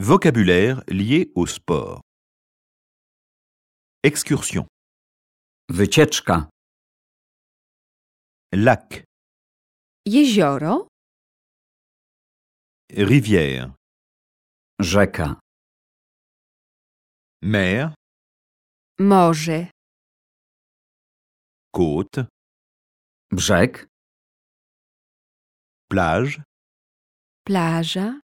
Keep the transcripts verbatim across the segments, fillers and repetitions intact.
Vocabulaire lié au sport. Excursion. Wycieczka. Lac. Jezioro, Rivière. Rzeka. Mer. morze, Côte. Brzeg. Plage. plaża,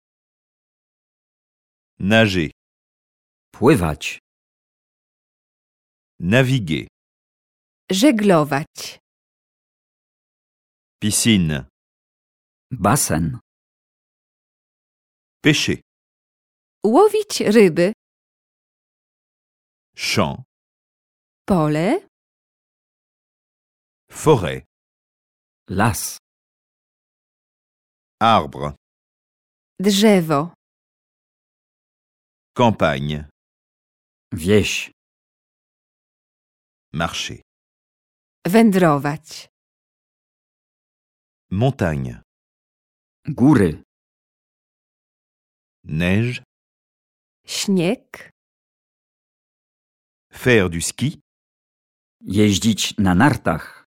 Nager. Pływać. Naviguer. żeglować, Piscine. Basen. Pêcher. łowić ryby, Champ. pole, Forêt. Las. Arbre. drzewo, Campagne. Wieś. Marcher. wędrować, Montagne. Góry. Neige. śnieg, Faire du ski. Jeździć na nartach.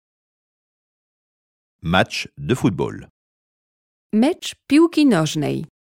Match de football. mecz piłki nożnej.